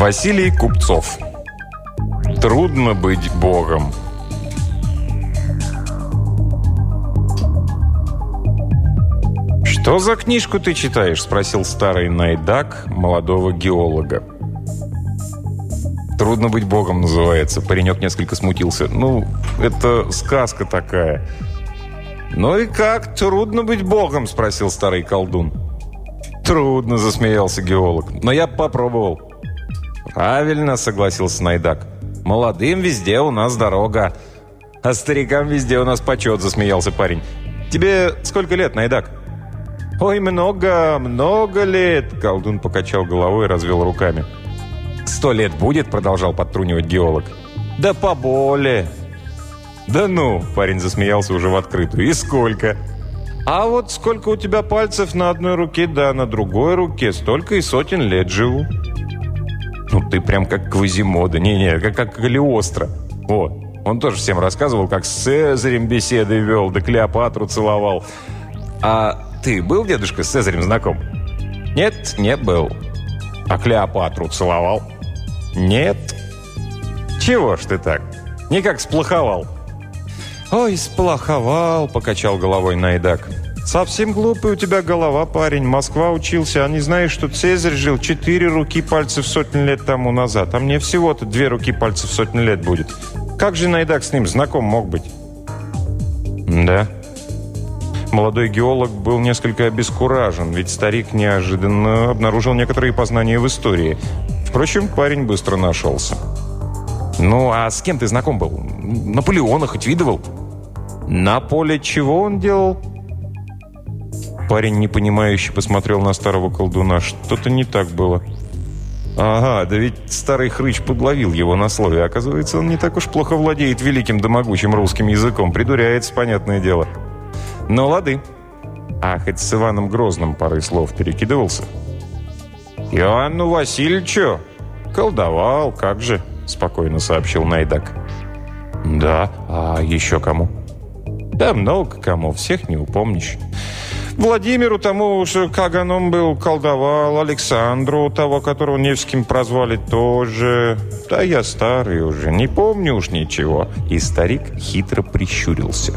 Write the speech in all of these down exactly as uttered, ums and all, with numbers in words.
Василий Купцов. Трудно быть богом. «Что за книжку ты читаешь?» – спросил старый найдак молодого геолога. «Трудно быть богом» называется. Паренек несколько смутился. «Ну, это сказка такая». «Ну и как? Трудно быть богом?» – спросил старый колдун. «Трудно», – засмеялся геолог. «Но я попробовал». «Правильно», – согласился найдак. «Молодым везде у нас дорога, а старикам везде у нас почет», – засмеялся парень. «Тебе сколько лет, найдак?» «Ой, много, много лет!» Колдун покачал головой и развел руками. «Сто лет будет?» — продолжал подтрунивать геолог. «Да поболее!» «Да ну!» — парень засмеялся уже в открытую. «И сколько?» «А вот сколько у тебя пальцев на одной руке, да на другой руке, столько и сотен лет живу». «Ну ты прям как Квазимода, не-не, как, как Калиостро. Вот, он тоже всем рассказывал, как с Цезарем беседы вел, да Клеопатру целовал. А ты был, дедушка, с Цезарем знаком?» «Нет, не был». «А Клеопатру целовал?» «Нет». «Чего ж ты так? Никак сплоховал». «Ой, сплоховал», — покачал головой найдак. «Совсем глупый у тебя голова, парень. Москва учился, а не знаешь, что Цезарь жил четыре руки пальцев сотни лет тому назад, а мне всего-то две руки пальцев сотни лет будет. Как же найдак с ним знаком мог быть?» «Да». Молодой геолог был несколько обескуражен, ведь старик неожиданно обнаружил некоторые познания в истории. Впрочем, парень быстро нашелся. «Ну, а с кем ты знаком был? Наполеона хоть видывал?» «На поле чего он делал?» Парень непонимающе посмотрел на старого колдуна. Что-то не так было. «Ага, да ведь старый хрыч подловил его на слове. Оказывается, он не так уж плохо владеет великим да могучим русским языком. Придуряется, понятное дело». «Ну, лады. А хоть с Иваном Грозным парой слов перекидывался?» «Иоанну Васильевичу? Колдовал, как же», — спокойно сообщил найдак. «Да, а еще кому?» «Да много кому, всех не упомнишь. Владимиру тому, что Каганом был, колдовал, Александру, того, которого Невским прозвали, тоже. Да я старый уже, не помню уж ничего». И старик хитро прищурился.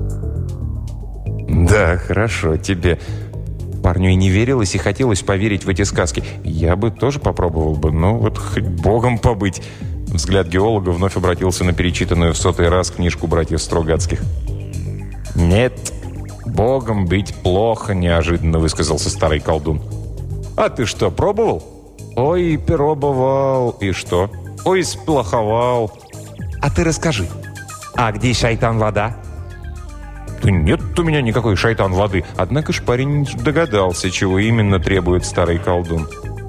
«Да, хорошо тебе». Парню и не верилось, и хотелось поверить в эти сказки. Я бы тоже попробовал бы, но вот хоть богом побыть. Взгляд геолога вновь обратился на перечитанную в сотый раз книжку братьев Стругацких. «Нет, богом быть плохо», — неожиданно высказался старый колдун. «А ты что, пробовал?» «Ой, пробовал. И что?» «Ой, сплоховал». «А ты расскажи, а где шайтан-вода?» «Да нет у меня никакой шайтан-воды». Однако ж парень догадался, чего именно требует старый колдун.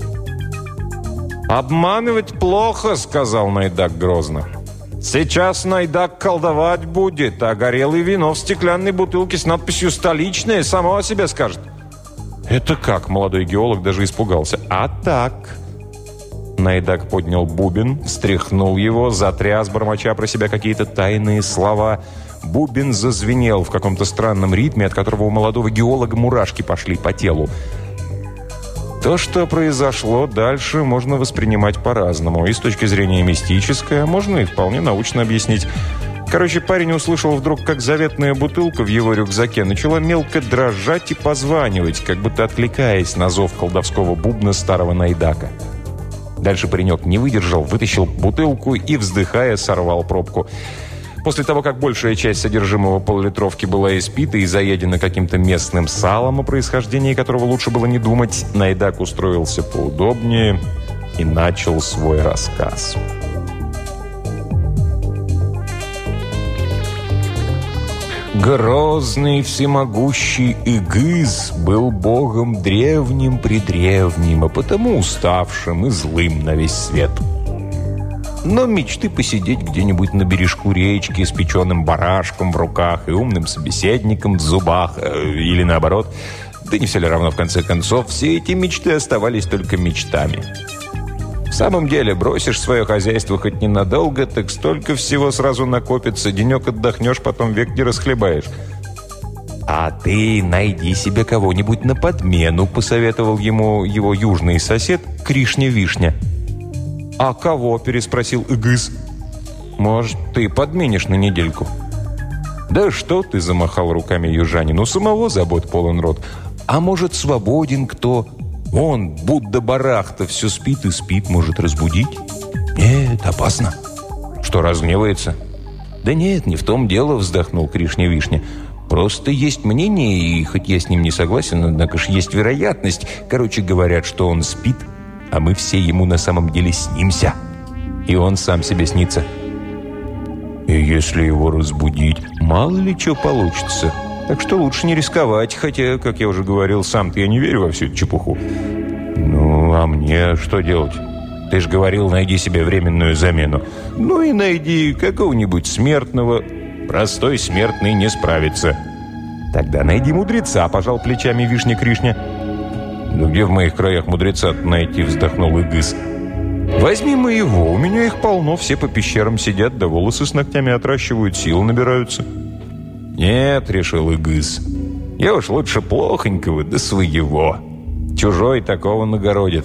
«Обманывать плохо», — сказал найдак грозно. «Сейчас найдак колдовать будет, а горелое вино в стеклянной бутылке с надписью «Столичное» само о себе скажет». «Это как?» — молодой геолог даже испугался. «А так...» Найдак поднял бубен, встряхнул его, затряс, бормоча про себя какие-то тайные слова. Бубен зазвенел в каком-то странном ритме, от которого у молодого геолога мурашки пошли по телу. То, что произошло дальше, можно воспринимать по-разному. И с точки зрения мистической, а можно и вполне научно объяснить. Короче, парень услышал вдруг, как заветная бутылка в его рюкзаке начала мелко дрожать и позванивать, как будто откликаясь на зов колдовского бубна старого найдака. Дальше паренек не выдержал, вытащил бутылку и, вздыхая, сорвал пробку. После того, как большая часть содержимого полулитровки была испита и заедена каким-то местным салом, о происхождении которого лучше было не думать, найдак устроился поудобнее и начал свой рассказ. Грозный всемогущий Игыз был богом древним-предревним, а потому уставшим и злым на весь свет. Но мечты посидеть где-нибудь на бережку речки с печеным барашком в руках и умным собеседником в зубах, э, или наоборот, да не все ли равно в конце концов, все эти мечты оставались только мечтами. В самом деле, бросишь свое хозяйство хоть ненадолго, так столько всего сразу накопится, денек отдохнешь, потом век не расхлебаешь. «А ты найди себе кого-нибудь на подмену», — посоветовал ему его южный сосед Кришня-Вишня. «А кого?» – переспросил Игыс. «Может, ты подменишь на недельку?» «Да что ты!» – замахал руками южанин. «У самого забот полон рот. А может, свободен кто? Он, Будда Барахта, все спит и спит, может разбудить?» «Нет, опасно». «Что, разгневается?» «Да нет, не в том дело», – вздохнул Кришня-Вишня. «Просто есть мнение, и хоть я с ним не согласен, однако ж есть вероятность. Короче, говорят, что он спит, а мы все ему на самом деле снимся. И он сам себе снится». «И если его разбудить, мало ли что получится. Так что лучше не рисковать, хотя, как я уже говорил, сам-то я не верю во всю эту чепуху». «Ну, а мне что делать? Ты же говорил, найди себе временную замену». «Ну и найди какого-нибудь смертного». «Простой смертный не справится». «Тогда найди мудреца», – пожал плечами Вишня Кришня. «Да где в моих краях мудреца найти?» – вздохнул Игыс. «Возьми моего, у меня их полно, все по пещерам сидят, да волосы с ногтями отращивают, сил набираются». «Нет», – решил Игыс, – «я уж лучше плохонького, да своего. Чужой такого нагородит».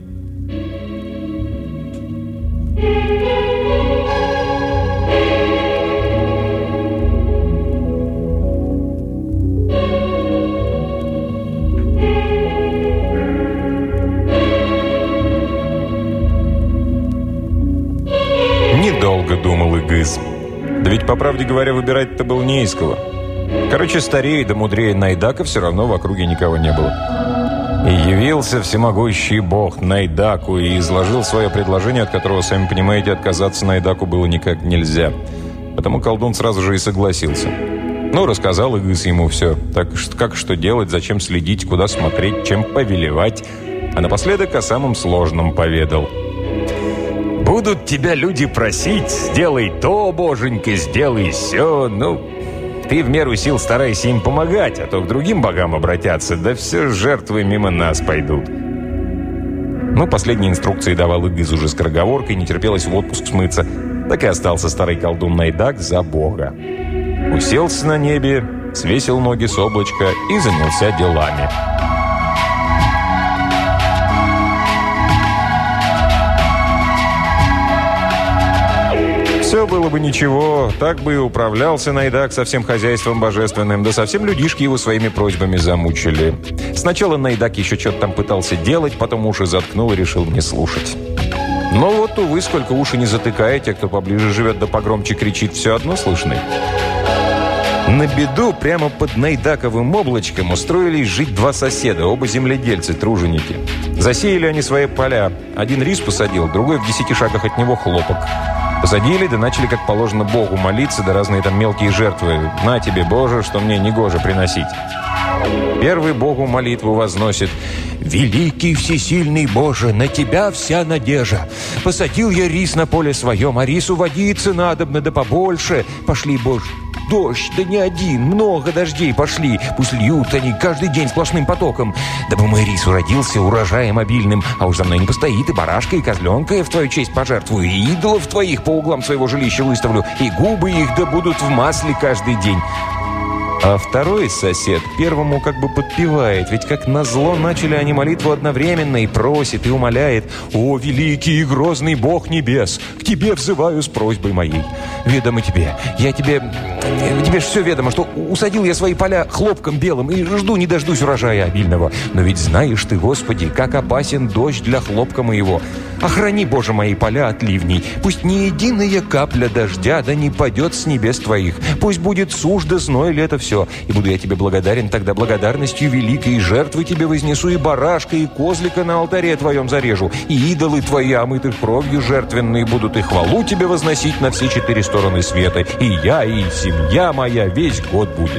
Недолго думал Игыс. Да ведь, по правде говоря, выбирать-то было не из кого. Короче, старее да мудрее Найдака все равно в округе никого не было. И явился всемогущий бог Найдаку и изложил свое предложение, от которого, сами понимаете, отказаться Найдаку было никак нельзя. Потому колдун сразу же и согласился. Ну, рассказал Игыс ему все. Так как что делать, зачем следить, куда смотреть, чем повелевать. А напоследок о самом сложном поведал. «Будут тебя люди просить, сделай то, боженька, сделай сё. Ну, ты в меру сил старайся им помогать, а то к другим богам обратятся, да все жертвы мимо нас пойдут». Ну, последние инструкции давал Игыс уже скороговоркой, не терпелось в отпуск смыться. Так и остался старый колдун Найдак за бога. Уселся на небе, свесил ноги с облачка и занялся делами. Все было бы ничего, так бы и управлялся Найдак со всем хозяйством божественным, да совсем людишки его своими просьбами замучили. Сначала Найдак еще что-то там пытался делать, потом уши заткнул и решил не слушать. Но вот, увы, сколько уши не затыкаете, кто поближе живет да погромче кричит, все одно слышны. На беду прямо под Найдаковым облачком устроились жить два соседа, оба земледельцы-труженики. Засеяли они свои поля. Один рис посадил, другой в десяти шагах от него хлопок. Посадили, да начали, как положено, Богу молиться, да разные там мелкие жертвы. «На тебе, Боже, что мне негоже приносить». Первый Богу молитву возносит: «Великий всесильный Боже, на Тебя вся надежда. Посадил я рис на поле своем, а рису водиться надобно, да побольше. Пошли, Боже, дождь, да не один, много дождей пошли. Пусть льют они каждый день сплошным потоком. Дабы мой рис уродился урожаем обильным, а уж за мной не постоит, и барашка, и козленка я в твою честь пожертвую, и идолов твоих по углам своего жилища выставлю, и губы их да будут в масле каждый день». А второй сосед первому как бы подпевает, ведь как назло начали они молитву одновременно и просит, и умоляет: «О, великий и грозный Бог небес, к тебе взываю с просьбой моей. Ведомо тебе, я тебе... Тебе ж все ведомо, что усадил я свои поля хлопком белым и жду не дождусь урожая обильного. Но ведь знаешь ты, Господи, как опасен дождь для хлопка моего. Охрани, Боже, мои поля от ливней. Пусть ни единая капля дождя да не падет с небес твоих. Пусть будет сушь да зной лето все. И буду я тебе благодарен тогда благодарностью великой, и жертвы тебе вознесу, и барашка, и козлика на алтаре твоем зарежу, и идолы твои, омытых кровью жертвенные, будут и хвалу тебе возносить на все четыре стороны света. И я, и семья моя весь год будет».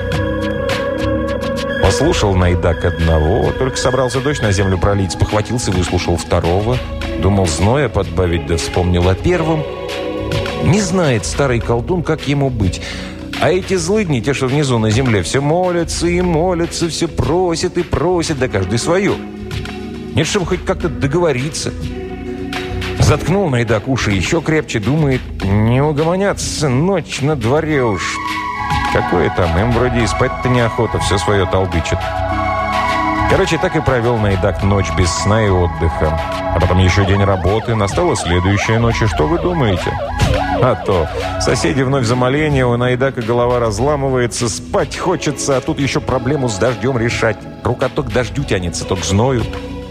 Послушал Найдак одного, только собрался дождь на землю пролить, спохватился, выслушал второго, думал зноя подбавить, да вспомнил о первом. Не знает старый колдун, как ему быть. А эти злыдни, те, что внизу на земле, все молятся и молятся, все просят и просят, да каждый свою. Нет, чтобы хоть как-то договориться. Заткнул Найдак уши еще крепче, думает: не угомонятся, ночь на дворе уж. Какое там, им вроде и спать-то неохота, все свое толдычат. Короче, так и провел Найдак ночь без сна и отдыха. А потом еще день работы. Настала следующая ночь. И что вы думаете? А то соседи вновь за моление, у Найдака голова разламывается, спать хочется, а тут еще проблему с дождем решать. Рука то к дождю тянется, то к зною.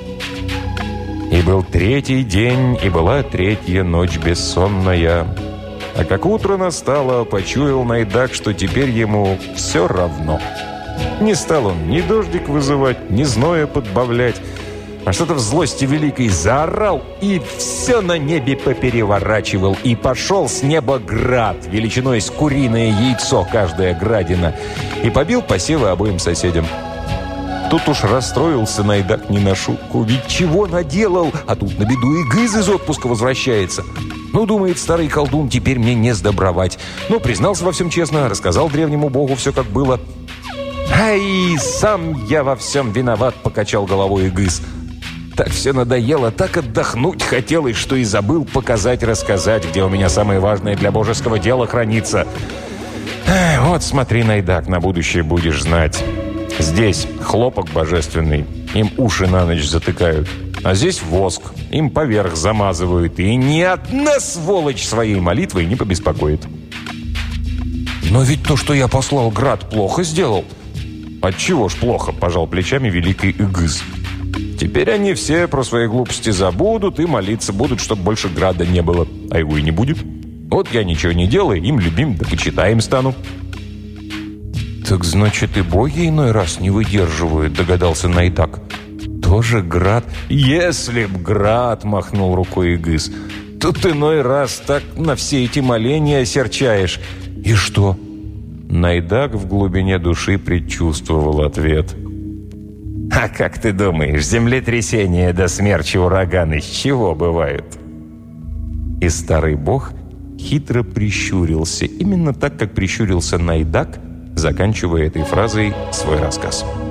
И был третий день, и была третья ночь бессонная. А как утро настало, почуял Найдак, что теперь ему все равно. Не стал он ни дождик вызывать, ни зноя подбавлять, а что-то в злости великой заорал и все на небе попереворачивал. И пошел с неба град, величиной с куриное яйцо каждая градина, и побил посевы обоим соседям. Тут уж расстроился Найдак не на шутку. Ведь чего наделал? А тут на беду и Гыз из отпуска возвращается. Ну, думает старый колдун, теперь мне не сдобровать. Ну, признался во всем честно, рассказал древнему богу все как было. «Ай, сам я во всем виноват», — покачал головой Гыз. «Так все надоело, так отдохнуть хотелось, что и забыл показать, рассказать, где у меня самое важное для божеского дела хранится. Эх, вот смотри, Найдак, на будущее будешь знать. Здесь хлопок божественный, им уши на ночь затыкают, а здесь воск, им поверх замазывают, и ни одна сволочь своей молитвой не побеспокоит». «Но ведь то, что я послал град, плохо сделал». «Отчего ж плохо?» – пожал плечами великий Игыз. «Теперь они все про свои глупости забудут и молиться будут, чтобы больше града не было. А его и не будет. Вот я ничего не делаю, им любим, да почитаем стану». «Так значит, и боги иной раз не выдерживают», – догадался Найдак. «Тоже град?» «Если б град!» – махнул рукой Игыз. «Тут иной раз так на все эти моления осерчаешь». «И что?» Найдак в глубине души предчувствовал ответ. «А как ты думаешь, землетрясения до смерчи ураганы с чего бывают?» И старый бог хитро прищурился, именно так, как прищурился Найдак, заканчивая этой фразой свой рассказ.